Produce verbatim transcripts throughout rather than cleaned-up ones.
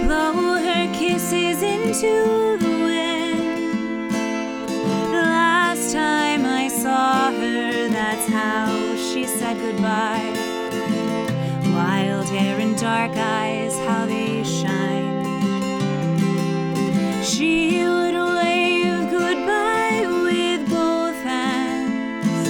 blow her kisses into the wind. The last time I saw her, that's how she said goodbye. Wild hair and dark eyes, how they shine. She would wave goodbye with both hands,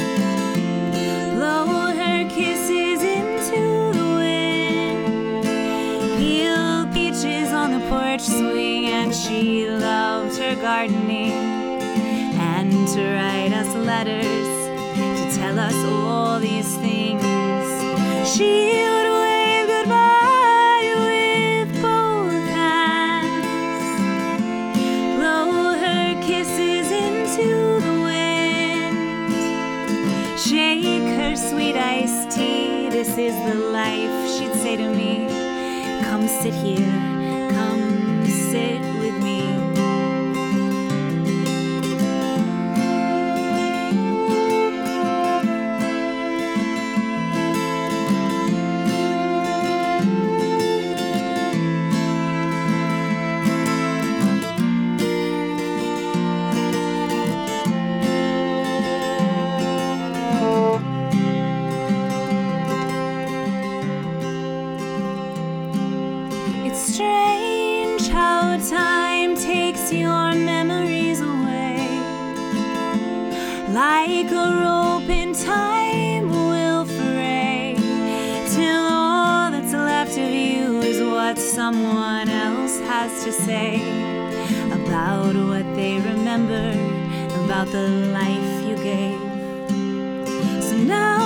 blow her kisses into the wind, peel peaches on the porch swing, and she loved her gardening, and to write us letters to tell us all these things. She would wave goodbye with both hands, blow her kisses into the wind, shake her sweet iced tea. This is the life, she'd say to me. Come sit here, come sit with me. Strange how time takes your memories away. Like a rope in time will fray, till all that's left of you is what someone else has to say about what they remember, about the life you gave. So now